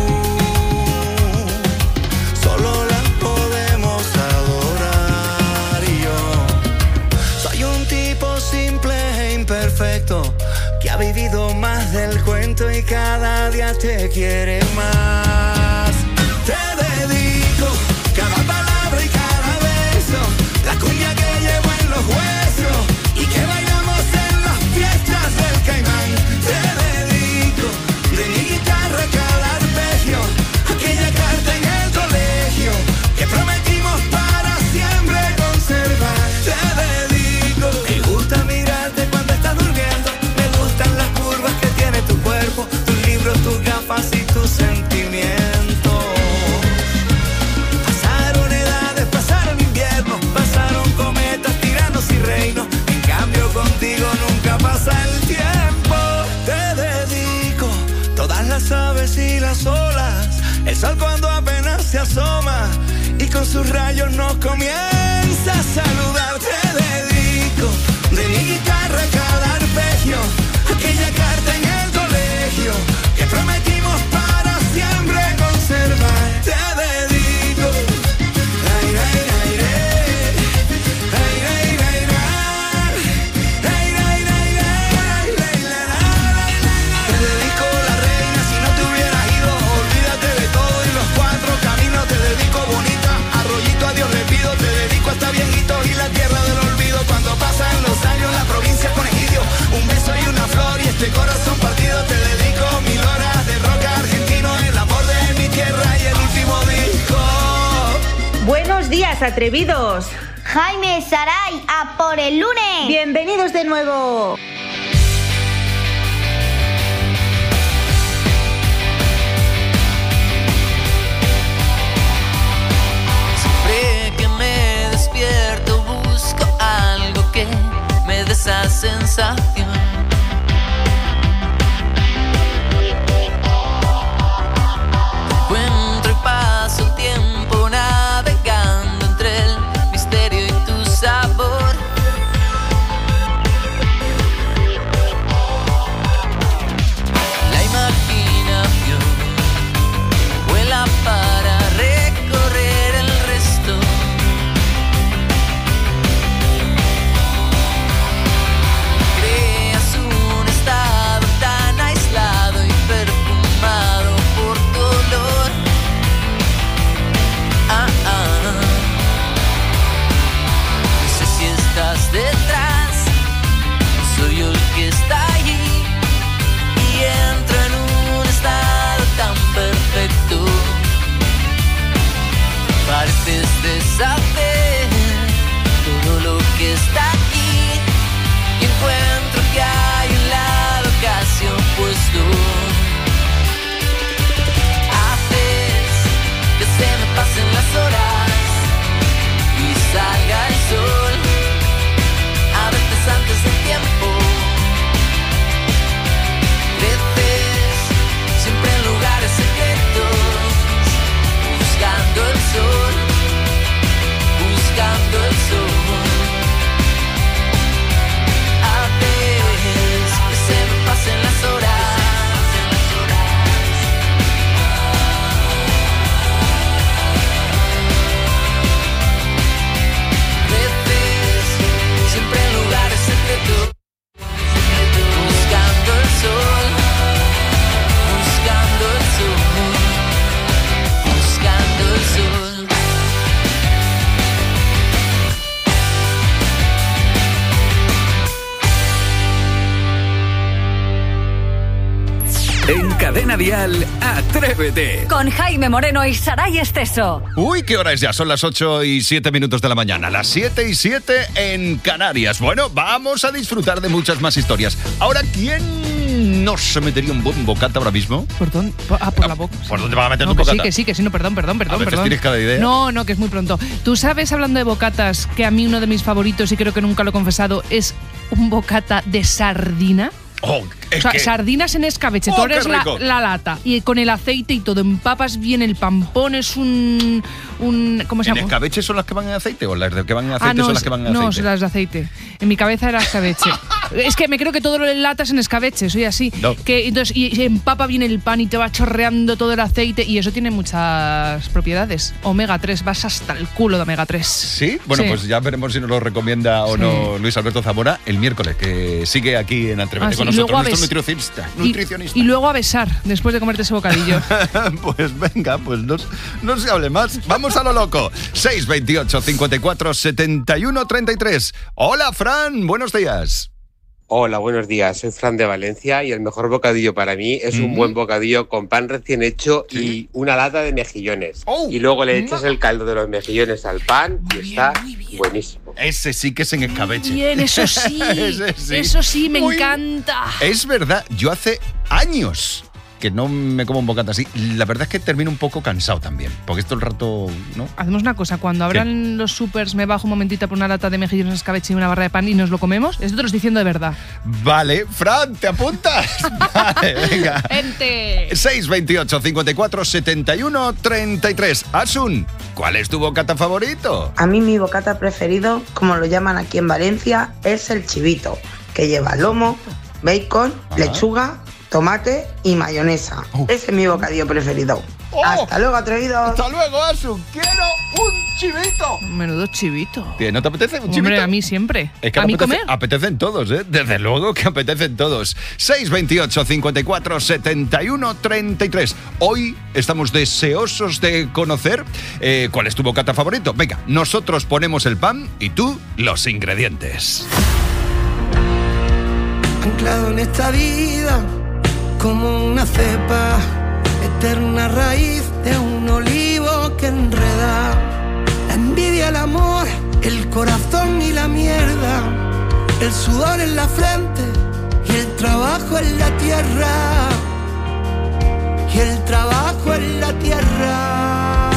solo las podemos adorar. Y yo soy un tipo simple e imperfecto que ha vivido más del cuento y cada día te quiere más. Te dedico cada palabra y cada beso, la cumbia que llevo en los huesos y que bailamos en las fiestas del Caimán. Te dedico de mi guitarra cada arpegio, aquella carta en el colegio que prometimos para siempre conservar. Te dedico, me gusta mirarte cuando estás durmiendo, me gustan las curvas que tiene tu cuerpo, tus libros, tus gafas y tus sentimientos. Pasaron edades, pasaron inviernos, pasaron cometas, tiranos y reinos. En cambio contigo nunca pasa el tiempo. Te dedico todas las aves y las olas, el sol cuando apenas se asoma y con sus rayos nos comienza a saludar. Te dedico de mi guitarra cada arpegio, aquella carta en el colegio que prometimos para siempre conservar. Te dedico ay, ay, ay, ay, ay, ay, ay, ay, ay, ay, te dedico la reina, si no te hubieras ido, olvídate de todo y los cuatro caminos. Te dedico bonita, arroyito a Dios le pido. Te dedico hasta viejitos y la tierra del olvido. Cuando pasan los años la provincia pone egidio, un beso y una flor y este corazón partido. Te dedico 1000 horas de rock argentino, el amor de mi tierra y el último disco. Buenos días, atrevidos. Jaime, Saray, a por el lunes. Bienvenidos de nuevo. Siempre que me despierto busco algo que me dé esa sensación. Encuentro y paso el tiempo navegando entre el misterio y tu sabor. La imaginación vuela para recorrer el resto. Creas un estado tan aislado y perfumado por tu olor. No sé si estás detrás, soy yo el que está allí y entro en un estado tan perfecto. Pareces deshacer todo lo que está aquí y encuentro que hay un lado casi opuesto. Haces que se me pasen las horas y salga el sol, a veces antes del tiempo. Creces siempre en lugares secretos, buscando el sol, buscando el sol. Haces que se me pasen las horas. Creces siempre en lugares secretos, buscando el sol, buscando el sol, buscando el sol. En Cadena Dial, Atrévete. Con Jaime Moreno y Saray Esteso. Uy, ¿qué hora es ya? Son las 8:07 de la mañana. Las 7:07 en Canarias. Bueno, vamos a disfrutar de muchas más historias. Ahora, ¿quién no se metería un buen bocata ahora mismo? ¿Por dónde? Por la boca. ¿Por dónde vas a meter No, tu que bocata? sí, no, perdón. A veces tienes cada idea. No, que es muy pronto. Tú sabes, hablando de bocatas, que a mí uno de mis favoritos, y creo que nunca lo he confesado, es un bocata de sardina. Oh, O sea, sardinas en escabeche, tú abres la lata y con el aceite y todo, empapas bien el pan, pones un ¿cómo se llama? ¿En escabeche son las que van en aceite o las que van en aceite son las que van en aceite? No, las de aceite. En mi cabeza era escabeche. Es que me creo que todo lo enlatas en escabeche, soy así. No. Que entonces y empapa bien el pan y te va chorreando todo el aceite y eso tiene muchas propiedades. Omega 3, vas hasta el culo de omega 3. ¿Sí? Bueno, Sí. pues ya veremos si nos lo recomienda o no Luis Alberto Zamora el miércoles, que sigue aquí en Atrévete con y luego nosotros, a nuestro nutricionista. Y luego a besar, después de comerte ese bocadillo. Pues venga, pues no se hable más. Vamos a lo loco. 628 54 71 33. Hola, Fran, buenos días. Hola, buenos días. Soy Fran de Valencia y el mejor bocadillo para mí es un buen bocadillo con pan recién hecho y una lata de mejillones. Y luego le echas el caldo de los mejillones al pan y está buenísimo. Ese sí que es en escabeche. Bien, eso sí. Ese sí. Eso sí, me encanta. Es verdad, yo hace años que no me como un bocata así. La verdad es que termino un poco cansado también, porque esto el rato, ¿no? Hacemos una cosa, cuando abran los supers me bajo un momentito por una lata de mejillones escabeche y una barra de pan y nos lo comemos. Esto te lo estoy diciendo de verdad. Vale, Fran, ¿te apuntas? Vale, venga. ¡Gente! 628 54 71 33. Asun, ¿cuál es tu bocata favorito? A mí mi bocata preferido, como lo llaman aquí en Valencia, es el chivito, que lleva lomo, bacon, lechuga, tomate y mayonesa. Ese es mi bocadillo preferido. Hasta luego, atrevidos. Hasta luego, Asun. Quiero un chivito. Menudo chivito. ¿No te apetece un chivito? Hombre, a mí siempre. Es que ¿A mí comer? apetecen todos, ¿eh? Desde luego que apetecen todos. 628 54 71 33. Hoy estamos deseosos de conocer cuál es tu bocata favorito. Venga, nosotros ponemos el pan y tú los ingredientes. Anclado en esta vida como una cepa, eterna raíz de un olivo que enreda. La envidia, el amor, el corazón y la mierda, el sudor en la frente y el trabajo en la tierra, y el trabajo en la tierra.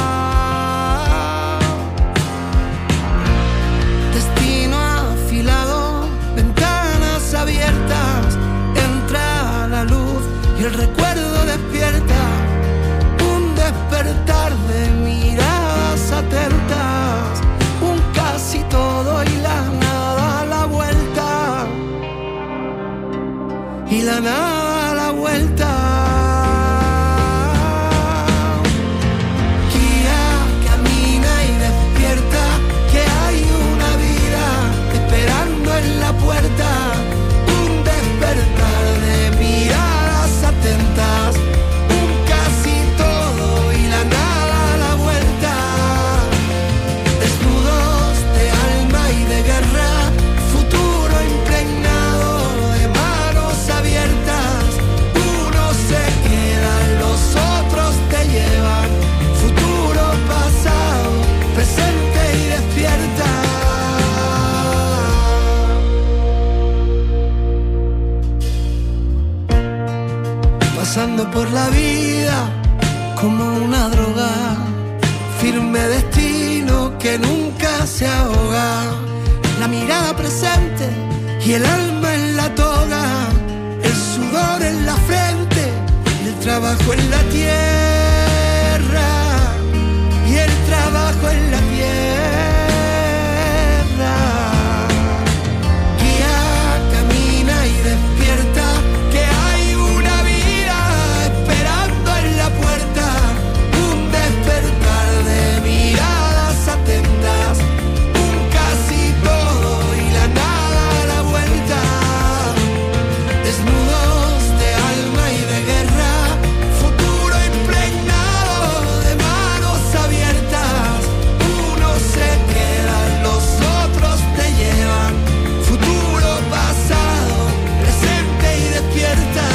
Destino afilado, ventanas abiertas, entra la luz y el recuerdo despierta, un despertar de miradas atentas, un casi todo y la nada a la vuelta, y la nada a la vuelta. Guía, camina y despierta, que hay una vida esperando en la puerta, un despertar de miradas atentas, un casi todo y la nada a la vuelta, desnudos de alma y de guerra, futuro impregnado de manos abiertas, unos se quedan, los otros te llevan, futuro, pasado, presente y despierta. Pasando por la vida como una droga, firme destino que nunca se ahoga, la mirada presente y el alma en la toga, el sudor en la frente y el trabajo en la tierra, y el trabajo en la tierra. Guía, camina y despierta, que hay una vida esperando en la puerta, un despertar de miradas atentas, un casi todo y la nada a la vuelta, desnudos de alma y de guerra, futuro impregnado de manos abiertas, unos se quedan, los otros te llevan, futuro, pasado, presente y despierta.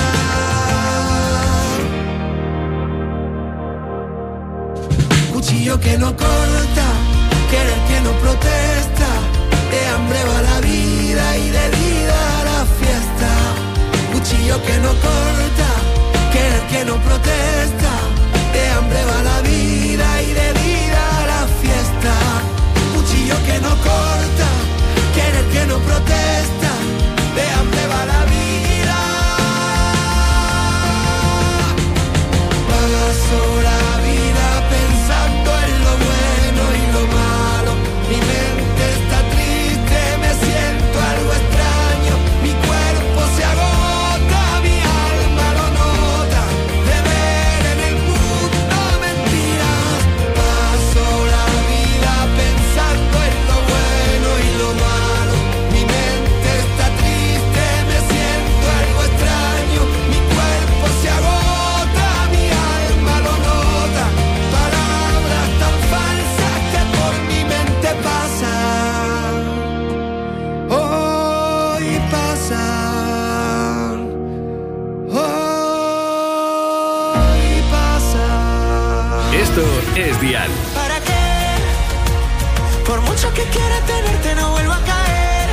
Cuchillo que no corta, querer que no protesta, de hambre va la vida y de vida la fiesta. Cuchillo que no corta, querer que no protesta, de hambre va la vida y de vida la fiesta. Cuchillo que no corta, querer que no protesta, de hambre va la vida. Paso la vida pensando en lo bueno y lo malo, mi mente está triste, me siento algo extraño, mi cuerpo Esto es Dial. ¿Para qué? Por mucho que quiera tenerte no vuelvo a caer.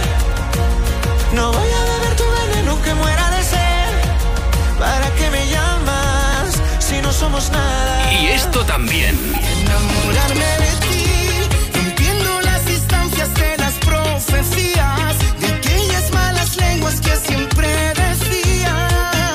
No voy a beber tu veneno que muera de sed. ¿Para qué me llamas si no somos nada? Y esto también. Enamorarme de ti, entiendo las distancias de las profecías, de aquellas malas lenguas que siempre decían.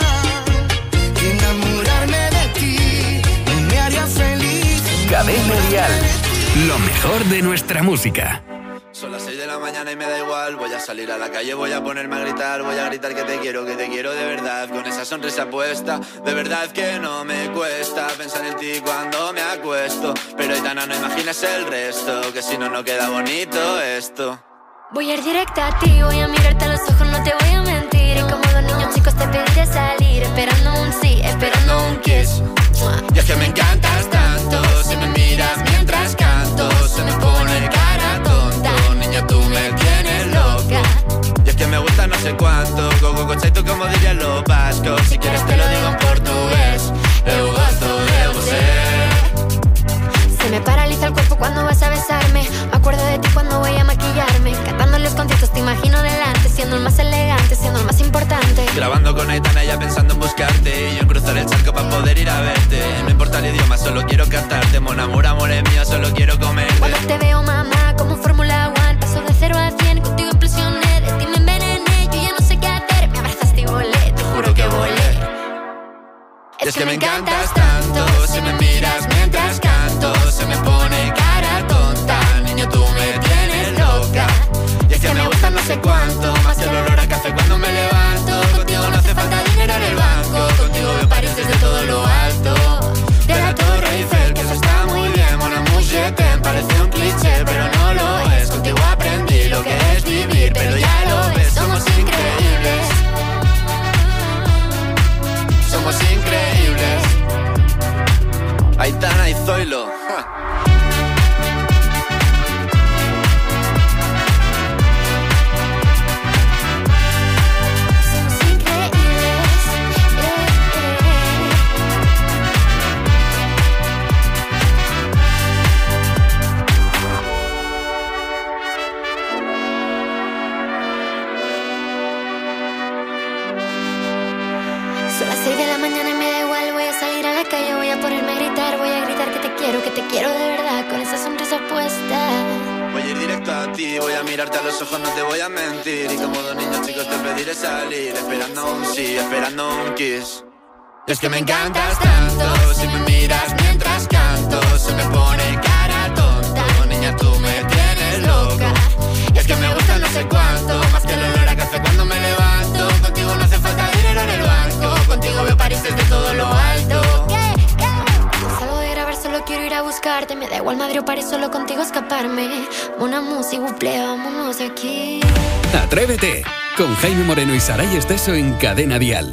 Enamorarme de ti me haría feliz. Cadena Dial. Lo mejor de nuestra música. Son las 6 de la mañana y me da igual. Voy a salir a la calle, voy a ponerme a gritar. Voy a gritar que te quiero de verdad. Con esa sonrisa puesta, de verdad que no me cuesta pensar en ti cuando me acuesto. Pero Aitana, no imaginas el resto, que si no, no queda bonito esto. Voy a ir directa a ti, voy a mirarte a los ojos, no te voy a mentir. Y como dos niños chicos te pediré salir, esperando un sí, esperando un kiss. Y es que me encantas tanto, si me miras mientras canto, se me pone cara tonta. Niña, tú me tienes loca. Y es que me gusta no sé cuánto, gogo cochaito como dirían los vascos. Si quieres te lo digo en portugués, eu gosto de você. Se me paraliza el cuerpo cuando vas a besarme. Me acuerdo de ti cuando voy a maquillarme. Cantando en los conciertos te imagino delante, siendo el más elegante, siendo el más importante. Grabando con Aitana ya pensando en buscarte, y yo en cruzar el charco para poder ir a verte. No importa el idioma, solo quiero cantarte. Mon amor, amor es mío, solo quiero comerte. Cuando te veo, mamá, como un Fórmula 1, paso de 0 a 100, contigo implosioné. De ti me envenené, yo ya no sé qué hacer. Me abrazaste y volé, te juro que volé. Es que me encantas tanto, si me miras mientras canto, se me pone cara tonta. Niño, tú me tienes loca. Y es que me gusta no sé cuánto, más que el olor a café cuando me levanto. Contigo no hace falta dinero en el banco, contigo veo París desde todo lo alto. De la Torre Eiffel, que eso está muy bien. Mon amour, je t'aime, parece un cliché, pero no lo es. Contigo aprendí lo que es vivir, pero ya lo ves, somos increíbles. Somos increíbles. Aitana y Zoilo. Son las 6 de la mañana y me da igual. Voy a salir a la calle, voy a ponerme a gritar. Voy a gritar que te quiero de verdad, con esa sonrisa puesta. Voy a ir directo a ti, voy a mirarte a los ojos, no te voy a mentir. Y como dos niños chicos te pediré salir, esperando un sí, esperando un kiss. Y es que me encantas tanto, si me miras mientras canto, se me pone cara tonta. Niña, tú me tienes loca. Y es que me gusta no sé cuánto, más que el olor a café cuando me levanto. Contigo no hace falta dinero en el banco, contigo veo París desde todo lo alto. Salgo de grabar, solo quiero ir a buscarte. Me da igual Madrid o París, solo contigo escaparme. Una música, buple, vámonos de aquí. Atrévete, con Jaime Moreno y Saray Esteso en Cadena Dial.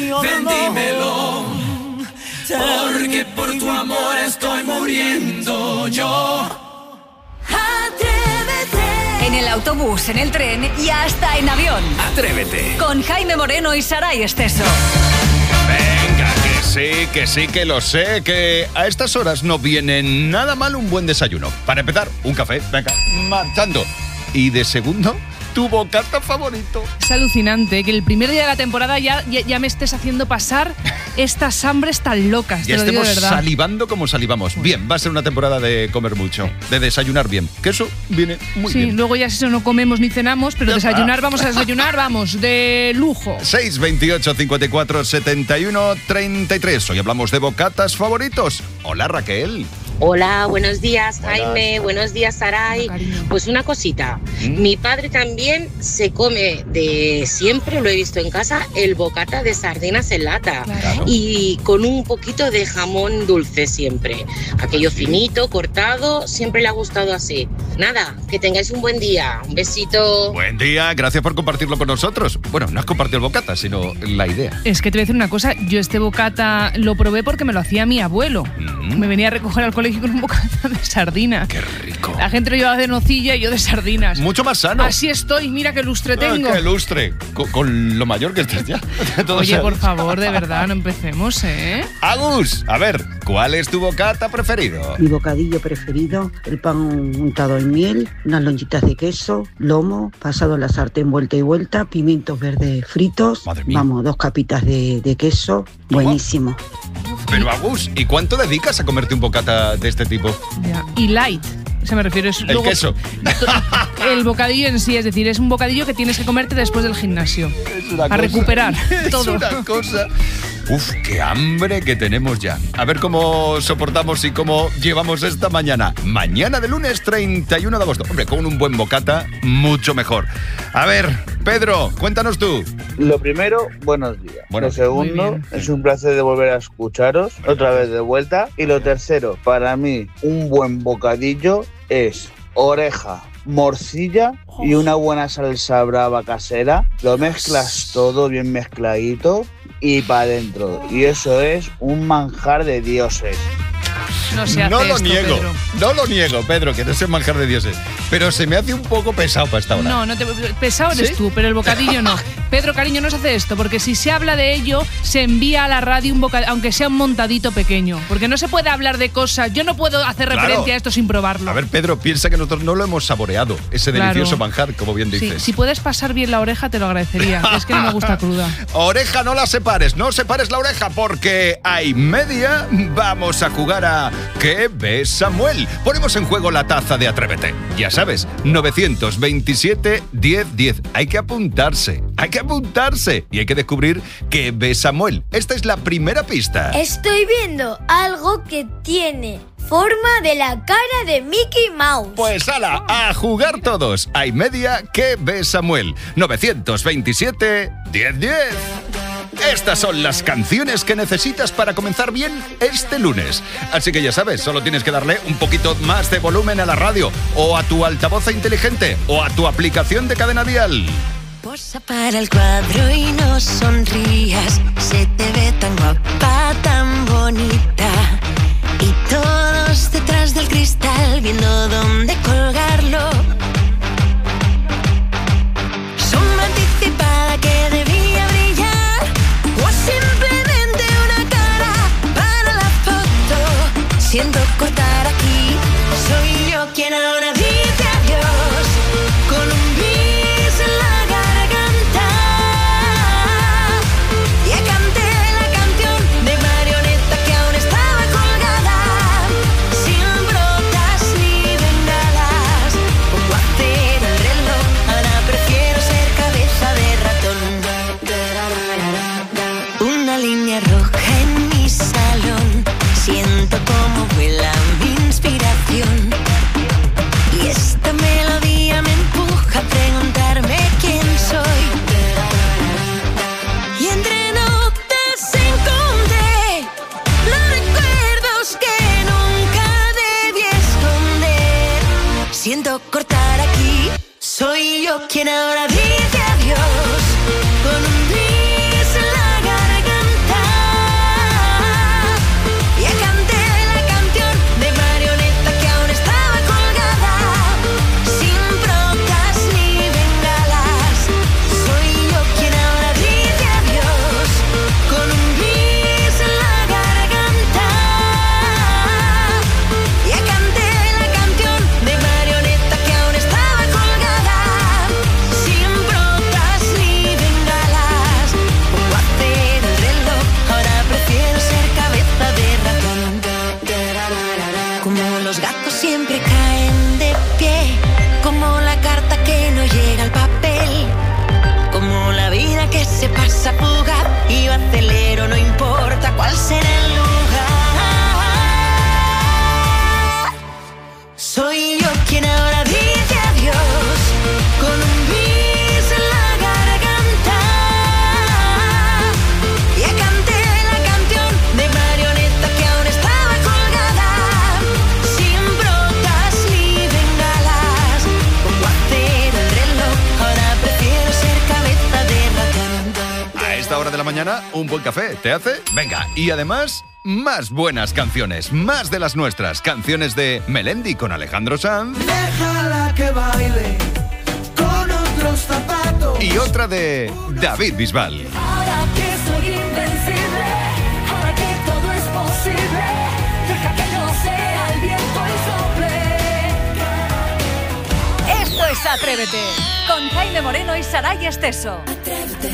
ven dímelo, porque por tu amor estoy muriendo yo. En el autobús, en el tren y hasta en avión. Atrévete. Con Jaime Moreno y Saray Esteso. Venga, que sí, que lo sé, que a estas horas no viene nada mal un buen desayuno. Para empezar, un café, venga, marchando. Y de segundo, tu bocata favorito. Es alucinante que el primer día de la temporada ya me estés haciendo pasar estas hambres tan locas. Ya te lo digo estemos de verdad. salivando como salivamos. Bien, va a ser una temporada de comer mucho, de desayunar bien, que eso viene muy Sí, bien. luego ya si eso no comemos ni cenamos, pero desayunar, vamos a desayunar, vamos, de lujo. 628 54 71 33. Hoy hablamos de bocatas favoritos. Hola, Raquel. Hola, buenos días, Jaime, buenos días, Saray. Pues una cosita, mi padre también se come de siempre, lo he visto en casa, el bocata de sardinas en lata. Claro. Y con un poquito de jamón dulce siempre. Aquello finito, cortado, siempre le ha gustado así. Nada, que tengáis un buen día, un besito. Buen día, gracias por compartirlo con nosotros. Bueno, no has compartido el bocata, sino la idea. Es que te voy a decir una cosa, yo este bocata lo probé porque me lo hacía mi abuelo. Me venía a recoger al colegio con un bocata de sardina. ¡Qué rico! La gente lo llevaba de nocilla y yo de sardinas. Mucho más sano. Así estoy, mira qué lustre tengo. ¡Qué lustre! Con lo mayor que estás ya. Oye, por favor, de verdad, no empecemos, ¿eh? Agus, a ver, ¿cuál es tu bocata preferido? Mi bocadillo preferido, el pan untado en miel, unas lonchitas de queso, lomo, pasado en la sartén vuelta y vuelta, pimientos verdes fritos, vamos, 2 capitas de queso, buenísimo. Pero Agus, ¿y cuánto dedicas a comerte un bocata de este tipo? Ya. Y light. O sea, me refiero es El queso. El bocadillo en sí, es decir, es un bocadillo que tienes que comerte después del gimnasio. A recuperar todo. Es una cosa. Uf, qué hambre que tenemos ya. A ver cómo soportamos y cómo llevamos esta mañana. Mañana de lunes 31 de agosto. Hombre, con un buen bocata, mucho mejor. A ver, Pedro, cuéntanos tú. Lo primero, buenos días. Lo segundo, es un placer de volver a escucharos, otra vez de vuelta. Y lo tercero, para mí, un buen bocadillo es oreja, morcilla y una buena salsa brava casera. Lo mezclas todo bien mezcladito y para adentro. Y eso es un manjar de dioses. No se hace No lo esto, niego, Pedro. no lo niego, Pedro, que no es el manjar de dioses. Pero se me hace un poco pesado para esta hora. No, pesado eres tú, pero el bocadillo no. Pedro, cariño, no se hace esto, porque si se habla de ello, se envía a la radio un bocadillo, aunque sea un montadito pequeño. Porque no se puede hablar de cosas. Yo no puedo hacer referencia a esto sin probarlo. A ver, Pedro, piensa que nosotros no lo hemos saboreado, ese delicioso Claro. manjar, como bien Sí, dices. si puedes pasar bien la oreja, te lo agradecería. Es que no me gusta cruda. Oreja, no la separes, no separes la oreja, porque a y media vamos a jugar a ¿Qué ves, Samuel? Ponemos en juego la taza de Atrévete. Ya sabes, 927 1010. Hay que apuntarse y hay que descubrir ¿Qué ves, Samuel? Esta es la primera pista. Estoy viendo algo que tiene forma de la cara de Mickey Mouse. Pues ala, a jugar todos. A y media, ¿qué ves, Samuel? 927 1010. Estas son las canciones que necesitas para comenzar bien este lunes. Así que ya sabes, solo tienes que darle un poquito más de volumen a la radio, o a tu altavoz inteligente, o a tu aplicación de Cadena Dial. Posa para el cuadro y no sonrías. Se te ve tan guapa, tan bonita. Y todos detrás del cristal viendo dónde colgarlo. Sombra anticipada que debía brillar. O simplemente una cara para la foto. Siento cortar aquí. Soy yo quien ahora dice adiós. Con un bis en la garganta. Ya canté la canción de marioneta que aún estaba colgada. Sin brotas ni bengala. esta hora de la mañana, un buen café, ¿te hace? Venga, y además, más buenas canciones, más de las nuestras. Canciones de Melendi con Alejandro Sanz. Déjala que baile con otros zapatos. Y otra de David Bisbal. Ahora que soy invencible, ahora que todo es posible, deja que yo sea el viento y sople. Esto es Atrévete, con Jaime Moreno y Saray Esteso. Atrévete.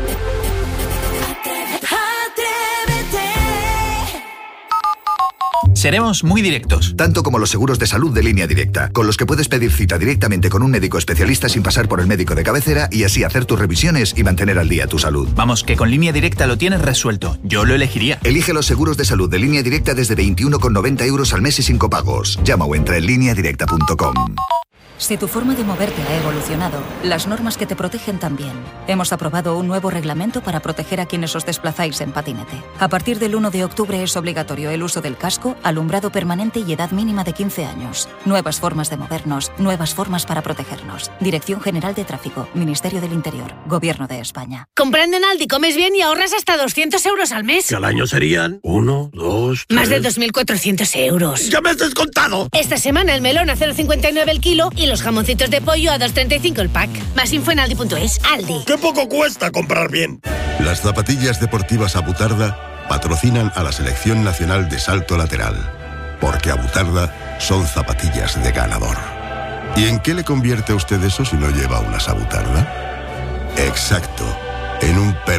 Seremos muy directos. Tanto como los seguros de salud de Línea Directa, con los que puedes pedir cita directamente con un médico especialista sin pasar por el médico de cabecera y así hacer tus revisiones y mantener al día tu salud. Vamos, que con Línea Directa lo tienes resuelto. Yo lo elegiría. Elige los seguros de salud de Línea Directa desde 21,90 € al mes y sin copagos. Llama o entra en lineadirecta.com. Si tu forma de moverte ha evolucionado, las normas que te protegen también. Hemos aprobado un nuevo reglamento para proteger a quienes os desplazáis en patinete. A partir del 1 de octubre es obligatorio el uso del casco, alumbrado permanente y edad mínima de 15 años. Nuevas formas de movernos, nuevas formas para protegernos. Dirección General de Tráfico, Ministerio del Interior, Gobierno de España. Comprando en Aldi comes bien y ahorras hasta 200 € al mes. Que al año serían 1, 2, 3... Más de 2.400 euros. ¡Ya me has descontado! Esta semana el melón a 0,59 el kilo y los jamoncitos de pollo a 2,35 el pack. Más info en aldi.es. Aldi. ¡Qué poco cuesta comprar bien! Las zapatillas deportivas Abutarda patrocinan a la Selección Nacional de Salto Lateral. Porque Abutarda son zapatillas de ganador. ¿Y en qué le convierte a usted eso si no lleva unas Abutarda? Exacto, en un